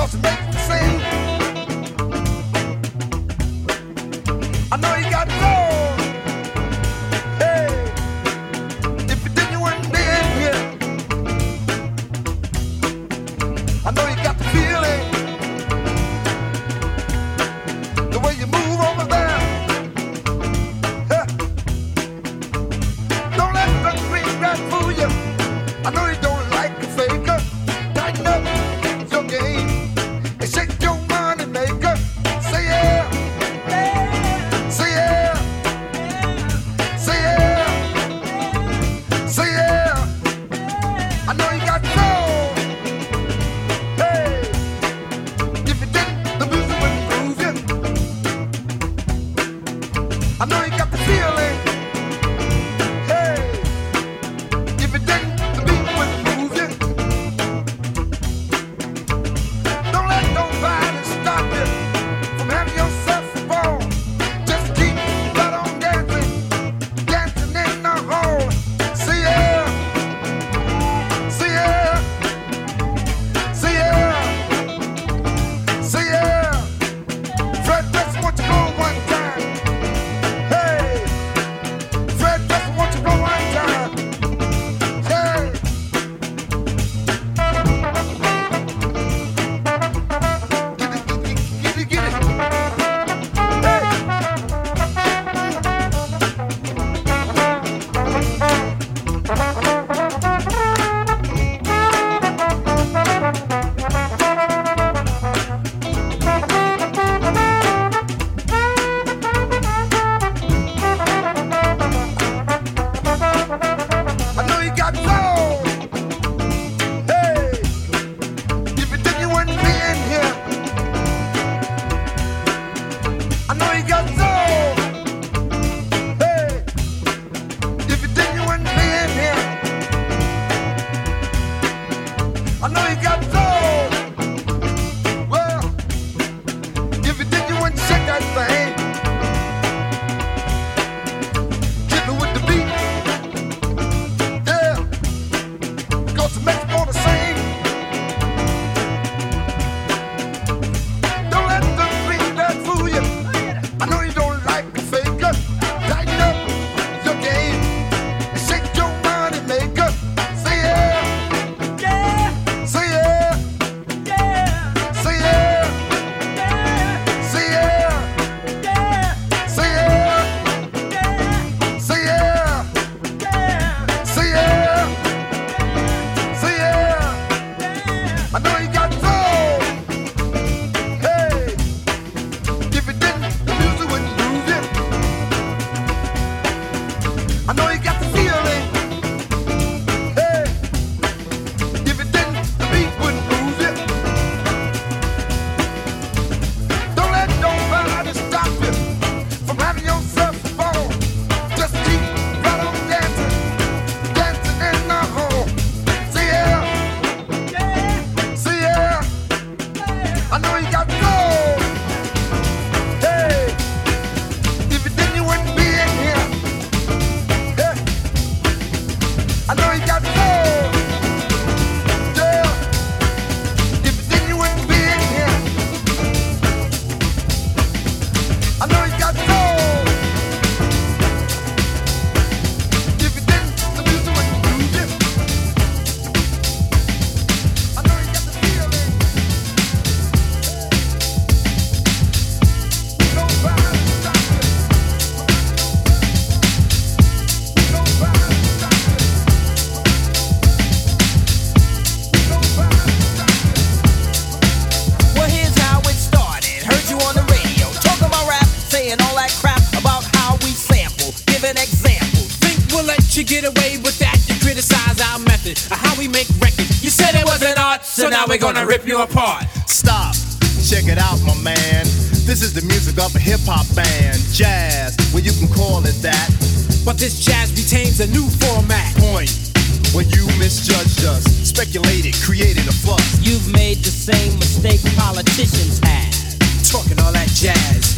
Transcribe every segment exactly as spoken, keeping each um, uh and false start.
get away with that. You criticize our method of how we make records. You said it wasn't art, so now we're gonna rip you apart. Stop, check it out, my man. This is the music of a hip-hop band. Jazz, well you can call it that. But this jazz retains a new format. Point, when you misjudged us, speculated, created a fuss. You've made the same mistake politicians have. Talking all that jazz.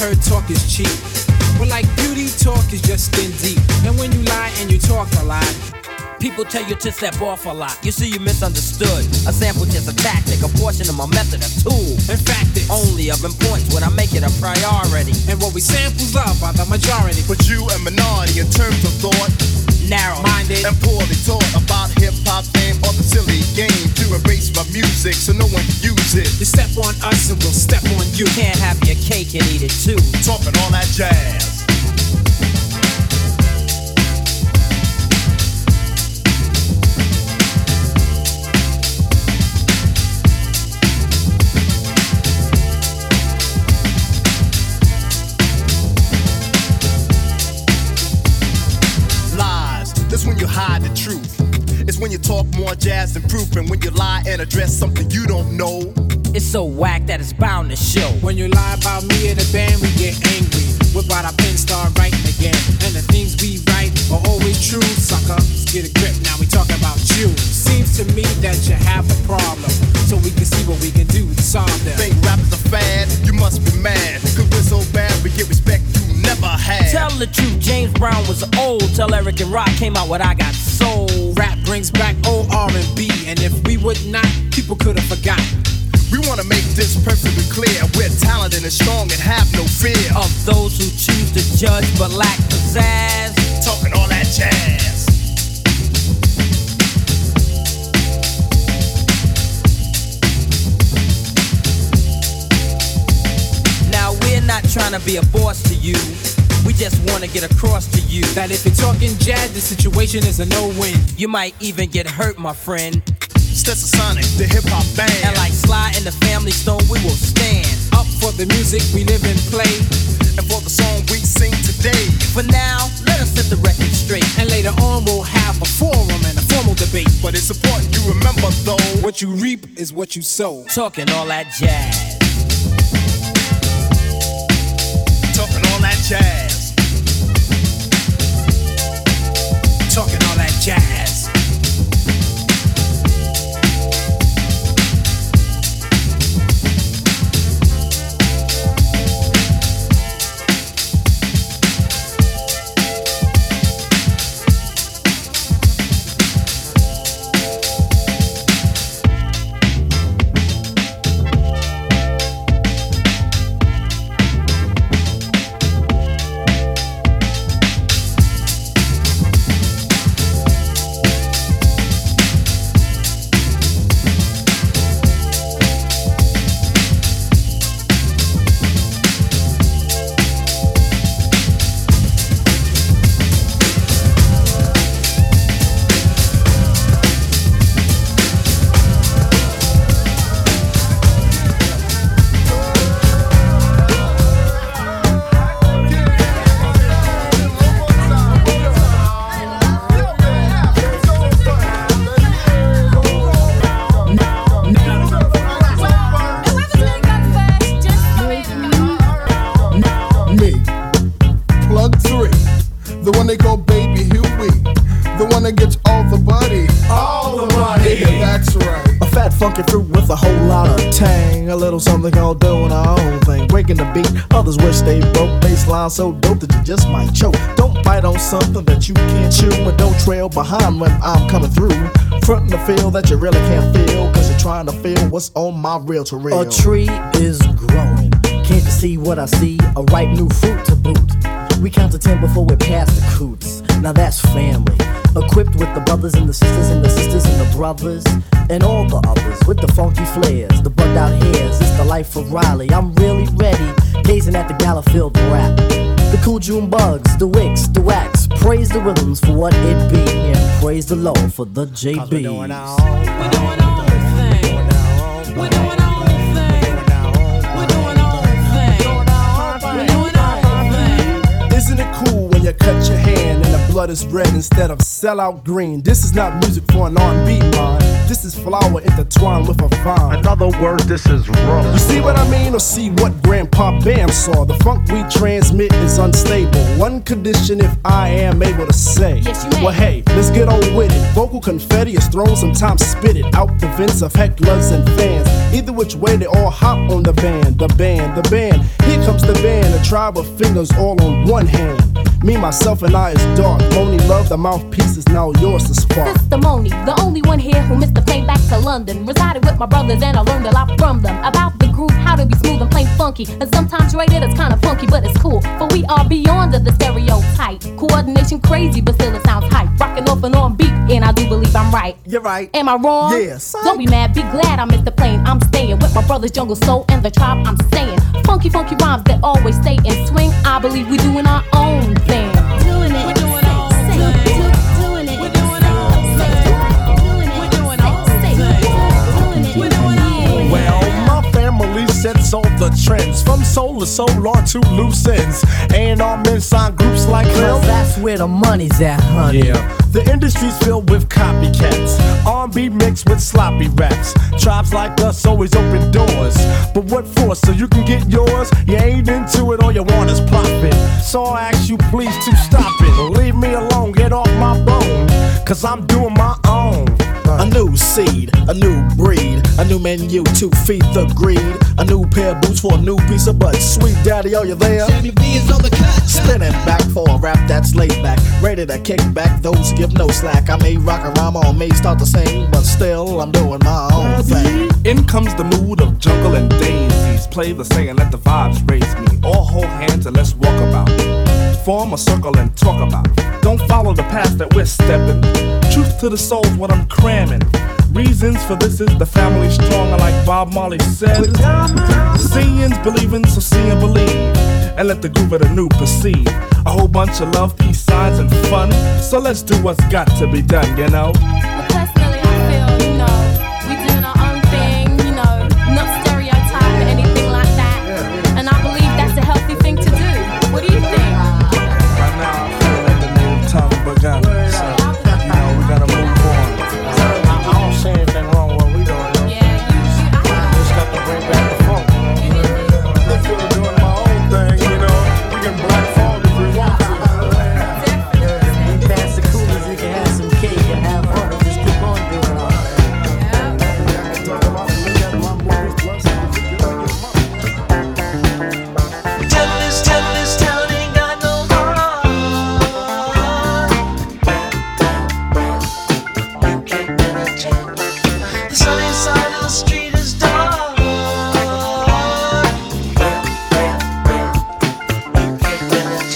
heard talk is cheap. But like beauty, talk is just skin deep. And when you lie and you talk a lot, people tell you to step off a lot. You see, you misunderstood. A sample just a tactic, a portion of my method, a tool. in fact it's Only of importance when I make it a priority. and what we samples love by the majority. But you a minority in terms of thought, Narrow. Minded, and poorly taught about hip-hop fame or the silly game to erase my music so no one can use it. you step on us and we'll step on you. You can't have your cake and eat it too. Talking all that jazz. That's when you hide the truth. It's when you talk more jazz than proof, and when you lie and address something you don't know. It's so whack that it's bound to show. When you lie about me and the band, we get angry. Whip out our pen, start writing again. And the things we write are always true, sucker. Let's get a grip, now we talk about you. Seems to me that you have a problem, so we can see what we can do to solve them. Think rap is a fad? You must be mad, cause we're so bad we get respect you never had. Tell the truth, James Brown was old. Tell Eric and Rock came out with I Got Soul. Rap brings back old R and B, and if we would not, people could have forgotten. We wanna make this perfectly clear. We're talented and strong and have no fear Of those who choose to judge but lack pizzazz. talking all that jazz. Now we're not trying to be a boss to you. We just want to get across to you That if you're talking jazz, the situation is a no-win. you might even get hurt, my friend. Stetsasonic, the hip-hop band. And like Sly and the Family Stone, we will stand Up for the music we live and play, And for the song we sing today. for now. Let us set the record straight. and later on we'll have a forum and a formal debate. But it's important you remember though, What you reap is what you sow. Talking all that jazz. talking all that jazz. Talking all that jazz. funky fruit with a whole lot of tang. A little something called doing our own thing. Breaking the beat, others wish they broke. Baseline so dope that you just might choke. Don't bite on something that you can't chew, and don't trail behind when I'm coming through. Frontin' to feel that you really can't feel, cause you're trying to feel what's on my reel to reel. A tree is growing. Can't you see what I see? A ripe new fruit to boot. We count to ten before we pass the coots. Now that's family. Equipped with the brothers and the sisters and the sisters and the brothers and all the others with the funky flares, the bugged out hairs. It's the life of Riley. I'm really ready, gazing at the gala filled rap. The cool June bugs, the wicks, the wax. Praise the rhythms for what it be, and praise the Lord for the J Bs. We're doing our own thing. We're doing our own thing. We're doing our own thing. We're doing our own thing. Isn't it cool when you cut your hand and the blood is red instead of sellout green? This is not music for an R and B mind. This is flower intertwined with a vine. In other words, this is raw. You see what I mean, or see what Grandpa Bam saw? The funk we transmit is unstable. One condition if I am able to say. Yes, you may. Well, hey, let's get on with it. Vocal confetti is thrown, sometimes spit it out the vents of hecklers and fans. Either which way, they all hop on the band, the band, the band. Here comes the band, a tribe of fingers all on one hand. Me, myself, and I is dark. Moni love, the mouthpiece is now yours to spark. Sister Moni, the only one here who missed the plane back to London. Resided with my brothers and I learned a lot from them about the groove, how to be smooth and plain funky. And sometimes rated it's kinda funky, but it's cool. For we are beyond the stereotype. Coordination crazy, but still it sounds hype. Rocking off and on beat, and I do believe I'm right. You're right. Am I wrong? Yes. Don't be mad, be glad I missed the plane. I'm staying with my brothers Jungle Soul and the tribe I'm staying. Funky, funky rhymes that always stay in swing. I believe we doing our own thing. Doing it. We're doing our own thing. Doing it. We're doing our own thing. Doing it. We're doing our own thing. Doing it. We're doing our own thing. Well, my family sets all the trends from soul to soul on to loose ends. And our men sign groups like Cause him. that's where the money's at, honey. Yeah, the industry's filled with copycats. R and B mixed with sloppy raps. Tribes like us always open doors. But what for? So you can get yours? You ain't into it, all you want is profit. So I ask you please to stop it. Leave me alone, get off my bone. Cause I'm doing my own. A new seed, a new breed, a new menu to feed the greed. A new pair of boots for a new piece of butt. Sweet daddy, are you there? Sammy B is on the cut. Spinning back for a rap that's laid back. Ready to kick back, those who give no slack. I may rock a rhyme or may start to sing, but still I'm doing my own thing. In comes the mood of jungle and daisies. Play the saying, let the vibes raise me. All hold hands and let's walk about. Form a circle and talk about. Don't follow the path that we're stepping. Truth to the soul's what I'm cramming. Reasons for this is the family stronger, like Bob Marley said. Seeing's believing, so see and believe. And let the groove of the new proceed. A whole bunch of love, peace signs, and fun. So let's do what's got to be done, you know. But personally, I feel, you know, we doing our own thing, you know, not stereotype or anything like that. And I believe that's a healthy thing to do. What do you think? Right now, I feel like the native tongue begun. So, you know, we gotta move on. I, I don't see anything wrong with what we doing, though. Yeah, you, you, I, Just got to bring back the funk. I feel like doing my own thing, you know. We can black fog if we want to. You pass the coolers, you can have some cake and have fun. Just keep on doing it. Tell this, tell this town ain't got no heart. You can't penetrate. The sunny side of the street is dark. You can't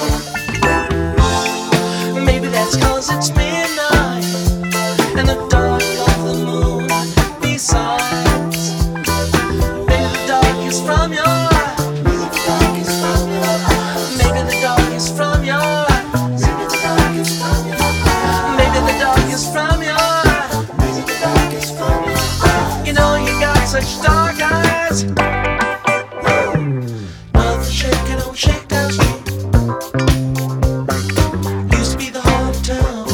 penetrate. Maybe that's cause it's midnight and the dark of the moon besides. Maybe the dark is from your eyes. Maybe the dark is from your eyes. Maybe the dark is from your eyes. Maybe the dark is from your eyes. Maybe the dark is from your eyes. You know you got such dark eyes. Nothing shaking on Shakedown Street. Used to be the heart of town.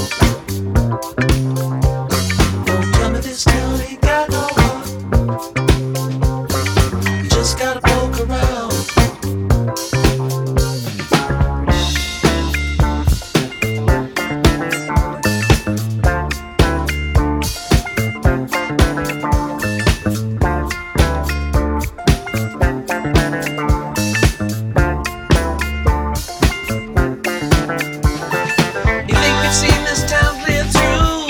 Don't tell me this town ain't got no heart. You just gotta poke around. You think you've seen this town clear through?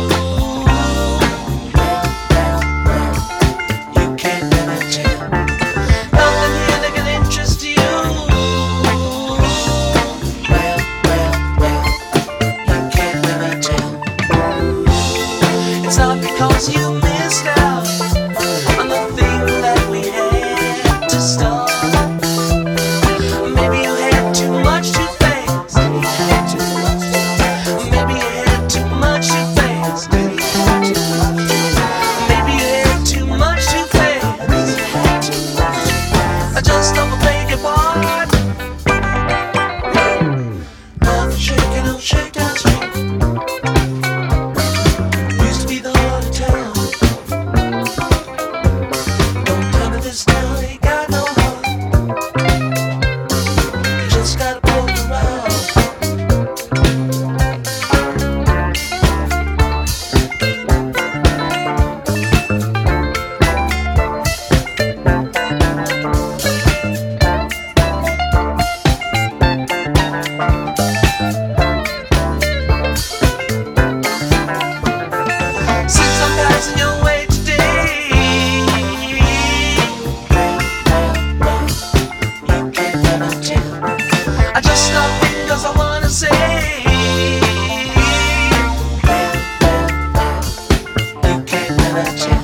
You can't penetrate. Nothing here that can interest you. You can't penetrate. It's not because you missed out on the thing that we had to start. Maybe you had too much too fast. Maybe you had too much. Maybe you had too much too fast. Maybe you had too much. Maybe you had too much too fast. Maybe you had too much. I just don't beg your pardon. Nothing shaking on Shakedown Street. Used to be the heart of town. at you.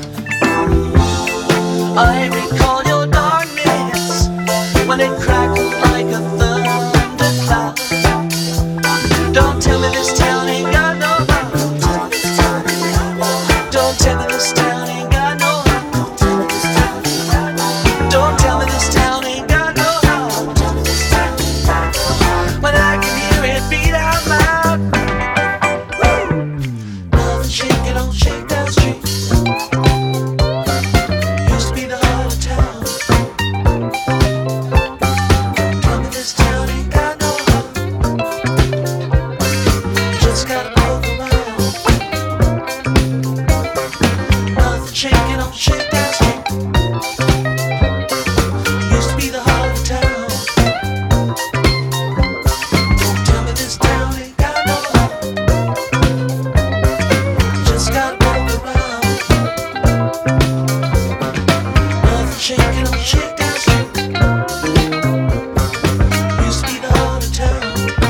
I recall your darkness when it crackled like a thundercloud. Don't tell me this town ain't got no love. Don't tell me this town ain't got no love. Don't tell me this town ain't got no love. When I can hear it beat out loud. Nothing shaking, don't shake that street. Used to be the heart of town. Tell me this town ain't got no love. Just gotta poke around. Nothing shaking, don't shake that street. Used to be the heart of town. Don't tell me this town ain't got no love. Just gotta poke around. Nothing shaking, don't shake that street. Used to be the heart of town.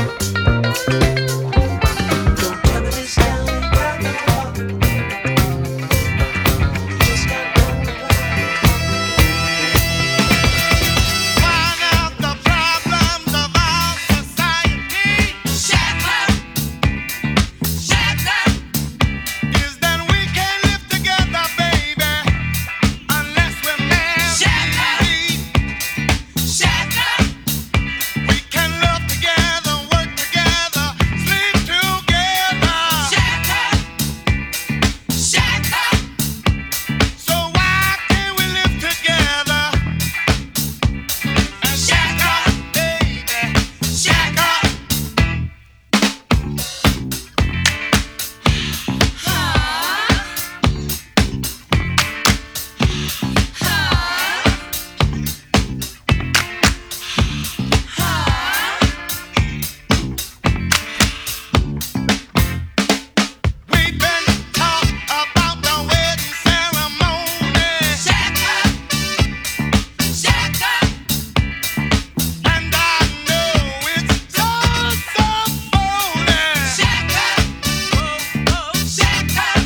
Don't tell me this town ain't got no love. Just gotta poke around. Find out the problems of our society. Shut up! Shut up! Is that we can't live together, baby, unless we're married. Shut up! Shut up! We can love together, work together, sleep together. Shut up! Shut up! So why can't we live together? And Shut up! baby, Shut up! we've been taught about the wedding ceremony, Shut up! Shut up! and I know it's just so phony. Shut up! Shut up!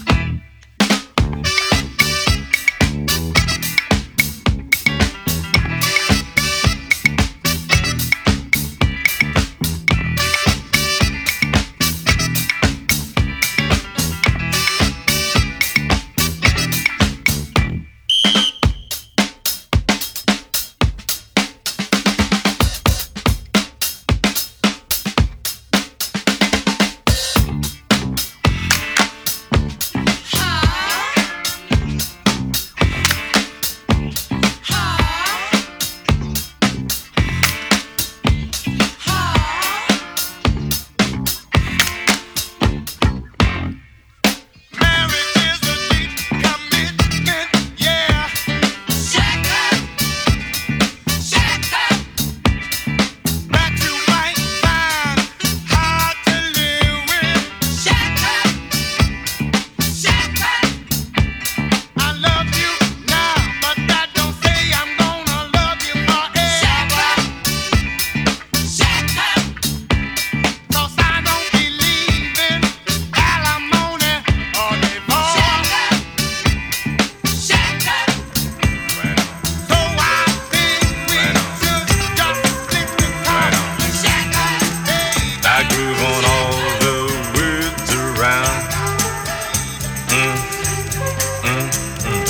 Marriage is a deep commitment, yeah. Shut up! Shut up! That you might find hard to live with. Shut up! Shut up! I love you now, but that don't say I'm gonna love you Shut forever. up! Shut up! 'Cause I don't believe in alimony or divorce. Shut up! Shut up! So I think we should just stick to talk. Shut up! I groove on all the words around. Mm, mm, mm.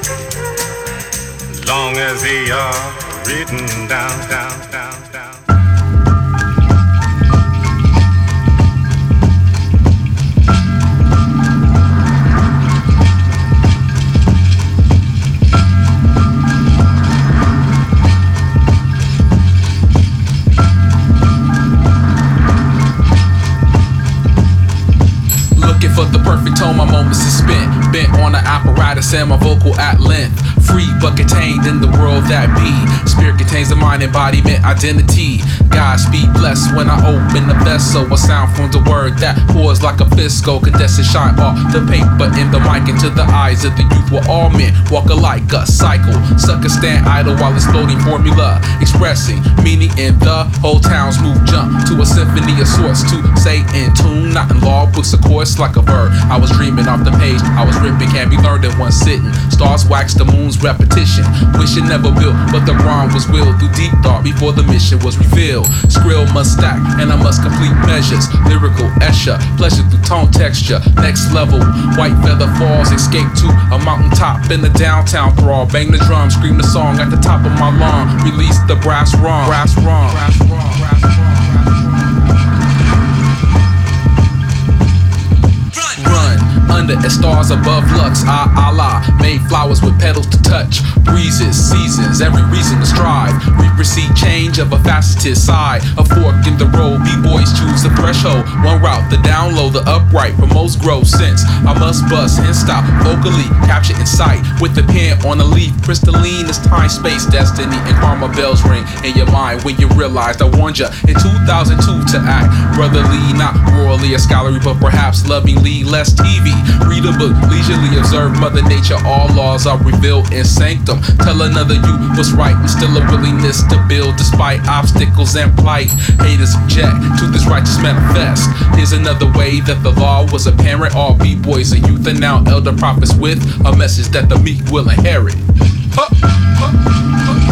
As long as they are written down, down, down, down. Looking for the perfect tone, my moments is spent. Bent on the apparatus and my vocal at length. Free but contained in the world that be. Spirit contains the mind, embodiment, identity. Godspeed blessed when I open the vessel. A sound from the word that pours like a fisco. Condensed shine off the paper in the mic into the eyes of the youth. Where all men walk alike, a cycle. Suckers stand idle while exploding formula. Expressing meaning in the whole town's move. Jump to a symphony of sorts to say in tune. Not in law books, of course, like a verb. I was dreaming off the page, I was ripping. Can be learned in one sitting. Stars wax the moon's repetition. Wish it never built, but the rhyme was willed through deep thought before the mission was revealed. Skrill must stack, and I must complete measures. Lyrical Escher, pleasure through tone texture. Next level, white feather falls. Escape to a mountaintop in the downtown thrall. Bang the drum, scream the song at the top of my lung. Release the brass rung. Brass rung. Brass rung. Brass rung. Under as stars above lux, ah Allah made flowers with petals to touch. Breezes, seasons, every reason to strive. We perceive change of a faceted side. A fork in the road, b-boys choose the threshold. One route, the down low, the upright. For most growth sense, I must bust and stop. Vocally capture in sight with the pen on a leaf. Crystalline as time, space, destiny, and karma bells ring in your mind when you realize I warned ya in two thousand two to act brotherly, not royally or scholarly, but perhaps lovingly. Less T V. Read a book, leisurely observe Mother Nature. All laws are revealed in sanctum. Tell another you what's right and still a willingness to build despite obstacles and plight. Haters object to this righteous manifest. Here's another way that the law was apparent. All b-boys and youth are now elder prophets with a message that the meek will inherit. Huh, huh, huh.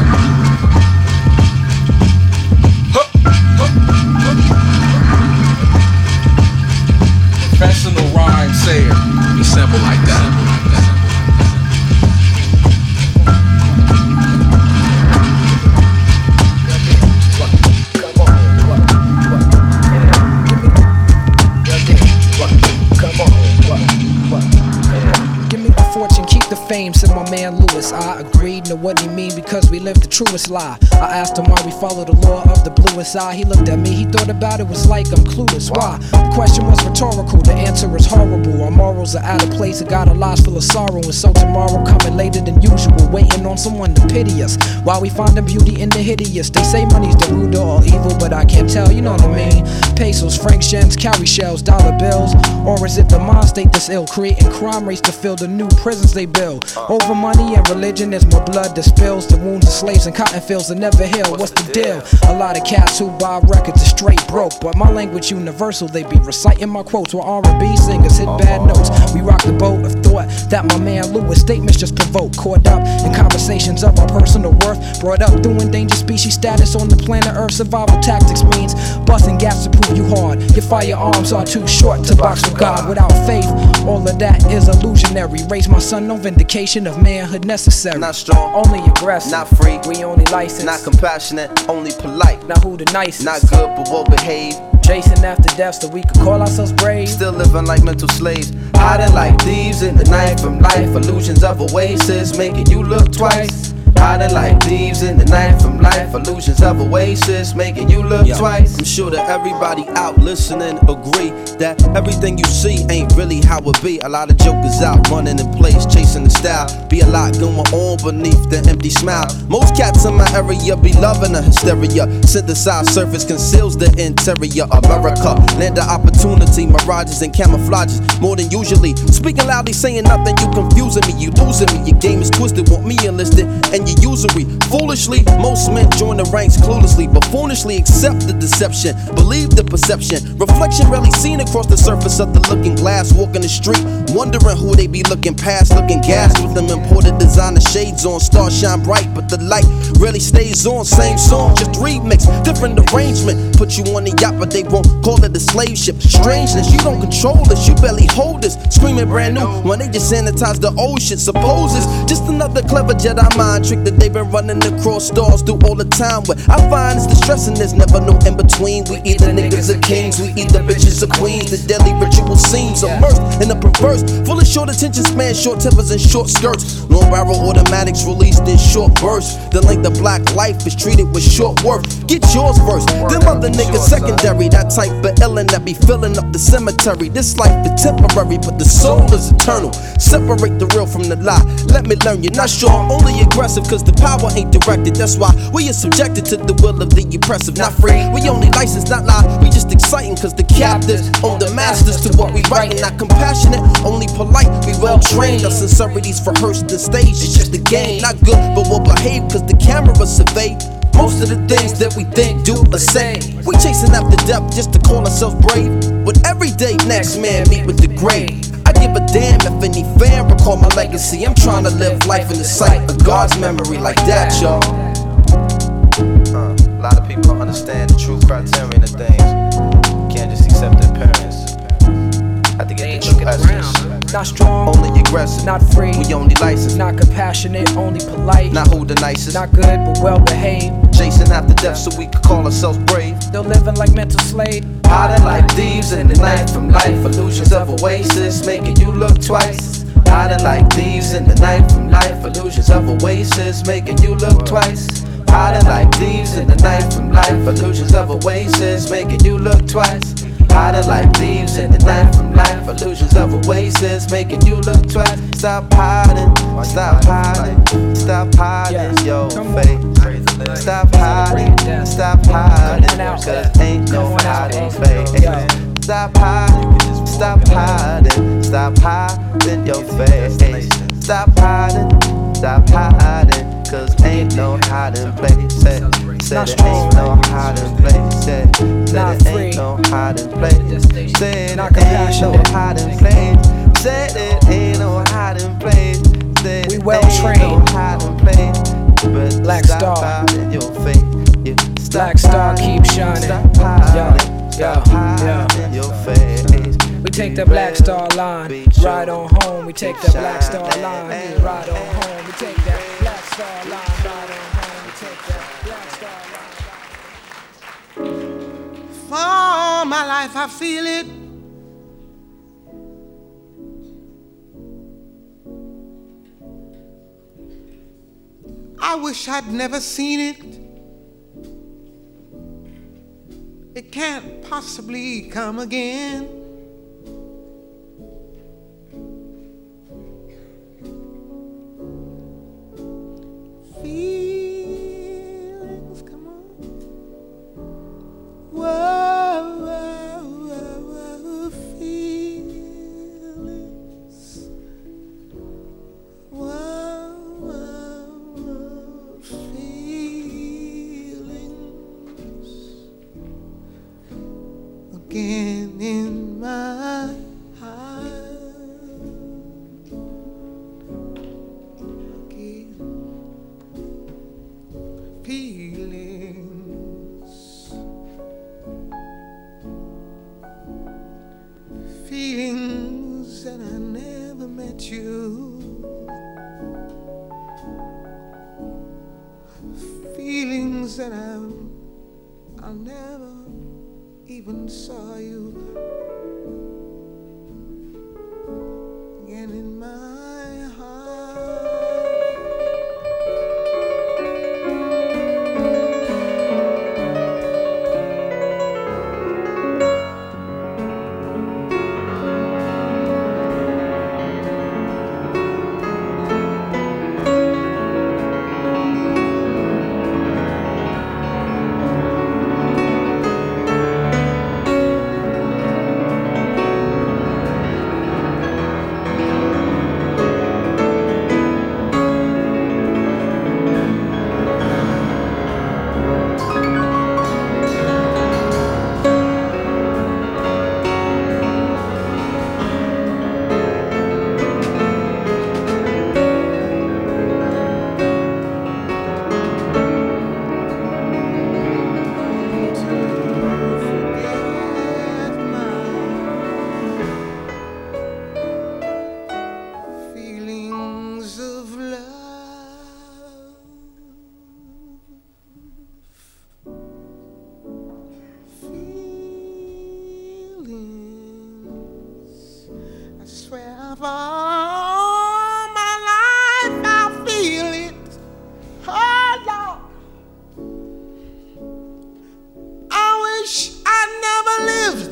Professional rhyme sayer, be simple like that. Fame, said my man Lewis. I agreed, know what he mean because we live the truest lie. I asked him why we follow the law of the bluest eye. He looked at me, he thought about it, was like I'm clueless. Why? The question was rhetorical, the answer is horrible. Our morals are out of place, I got our lives full of sorrow. And so tomorrow coming later than usual, waiting on someone to pity us while we finding beauty in the hideous. They say money's the root of all evil, but I can't tell, you know what I mean. Pesos, franc shens, cowrie shells, dollar bills. Or is it the mind state that's ill, creating crime rates to fill the new prisons they build? Over money and religion, there's more blood that spills. The wounds of slaves and cotton fields that never heal. What's the deal? A lot of cats who buy records are straight broke, but my language universal. They be reciting my quotes while R and B singers hit bad notes. We rock the boat of thought that my man Lewis statements just provoke. Caught up in conversations of our personal worth, brought up through endangered species status on the planet Earth. Survival tactics means busting gaps to prove you hard. Your firearms are too short to box with God. Without faith, all of that is illusionary. Raise my son, no vindication of manhood necessary. Not strong, only aggressive, not free, we only licensed. Not compassionate, only polite. Now who the nicest? Not good but well behaved. Chasing after death so we could call ourselves brave. Still living like mental slaves, hiding like thieves in the night from life. Illusions of oasis making you look twice. Hiding like thieves in the night from life. Illusions of oasis making you look yeah. twice. I'm sure that everybody out listening agree that everything you see ain't really how it be. A lot of jokers out running in place, chasing the style. Be a lot going on beneath the empty smile. Most cats in my area be loving the hysteria. Synthesized surface conceals the interior. America, land of opportunity, mirages and camouflages more than usually. Speaking loudly, saying nothing, you confusing me, you losing me. Your game is twisted, want me enlisted, and you usury. Foolishly, most men join the ranks cluelessly, but foolishly accept the deception, believe the perception. Reflection rarely seen across the surface of the looking glass. Walking the street, wondering who they be looking past. Looking gas with them imported designer shades on. Stars shine bright, but the light rarely stays on. Same song, just remix, different arrangement. Put you on the yacht, but they won't call it a slave ship. Strangeness, you don't control this, you barely hold this. Screaming brand new when they just sanitize the old shit. Suppose it's just another clever Jedi mind trick that they've been running across stars through all the time. What I find is the stressing, there's never no in between. We either niggas or kings, we either bitches or queens. The daily ritual seems immersed in a perverse, full of short attention span, short tempers and short skirts. Long barrel automatics released in short bursts. The length of black life is treated with short worth. Get yours first, them other niggas secondary. That type of illin' that be filling up the cemetery. This life is temporary, but the soul is eternal. Separate the real from the lie. Let me learn you. Not sure I'm only aggressive, cause the power ain't directed. That's why we are subjected to the will of the oppressive. Not free, we only licensed, not lie. We just exciting, cause the captives own the masters to what we writing. Not compassionate, only polite. We well trained. Our sincerities rehearsed the stage. It's just a game. Not good, but we'll behave, cause the camera survey most of the things that we think, do, or say. We chasing after depth just to call ourselves brave. But every day, next man meet with the grave. I give a damn if any fan recall my legacy. I'm trying to live life in the sight of God's memory like that, y'all. Uh, a lot of people don't understand the true criterion of things. Can't just accept their parents. Have to get the true essence. Not strong, only aggressive. Not free, we only licensed. Not compassionate, only polite. Not who the nicest. Not good, but well behaved. Chasing after death so we could call ourselves brave. Still living like mental slaves. Hiding like thieves in the night from life. Illusions of oasis making you look twice. Hiding like thieves in the night from life. Illusions of oasis making you look twice. Hiding like thieves in the night from life. Illusions of oasis making you look twice. Hiding like thieves in the night from life. Illusions of oasis making you look twice. Stop hiding, stop hiding, stop hiding your face. Stop hiding, stop hiding, cause ain't no hiding face. Stop hiding, stop hiding, stop hiding your face. Stop hiding, stop hiding, cause ain't no hiding place. Said it ain't no hiding place. Said it ain't no hiding place. Said it ain't no hiding place. Said it ain't no hiding place. Said we well trained. But Black Star, your face. Yeah. Black Star keep shining. Stop hiding, Yo, stop hiding your face. We take the Black Star line, ride on home. We take the Black Star line, ride on home. We take that Black Star line, ride on home. We take that Black Star line. For all my life I feel it. I wish I'd never seen it. It can't possibly come again. Feelings, come on. Whoa, whoa, whoa, whoa, feelings. Whoa, whoa, feelings. Again in my heart. Again. Feelings. Feelings that I never met you. Feelings that I, I never even saw you. Again in my heart.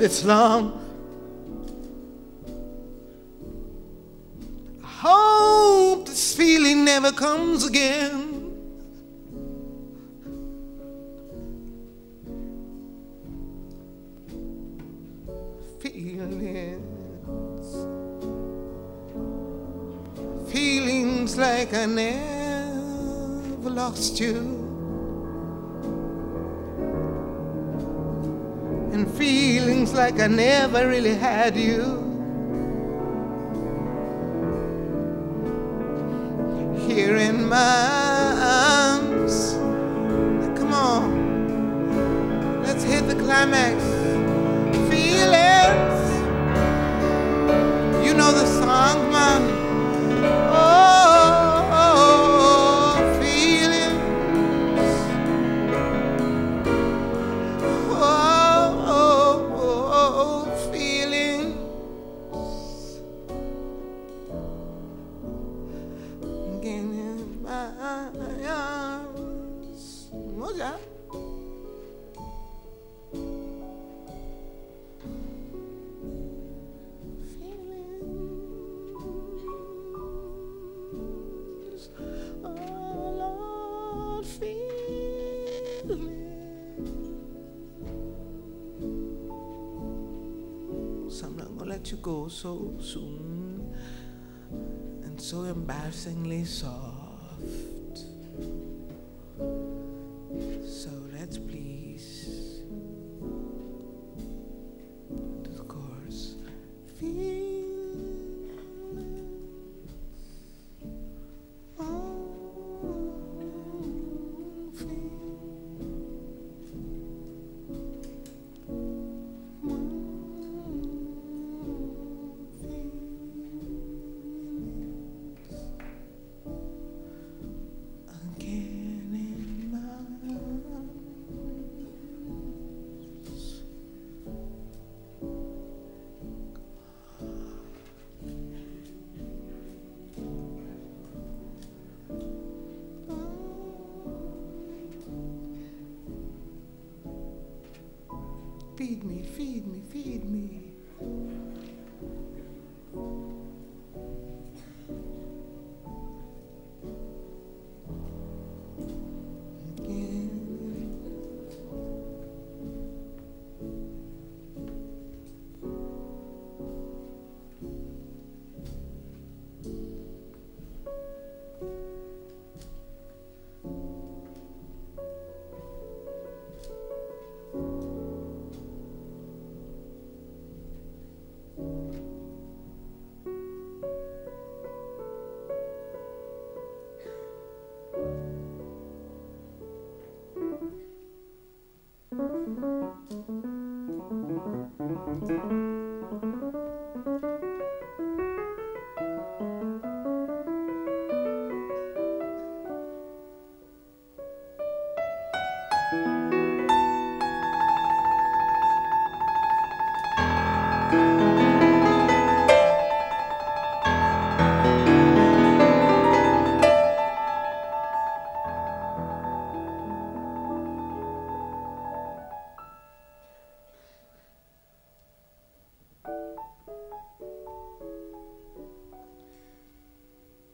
it's long. I hope this feeling never comes again. Feelings, feelings like I never lost you, and feelings like I never really had you. Here in my arms, now come on, let's hit the climax. Feelings, you know the song, man. Oh, oh, feelings. Oh, oh, oh, feelings. Again in my arms. What's that? I'm not gonna let you go so soon and so embarrassingly soft. So let's please do the chorus. Feel feed me, feed me, feed me.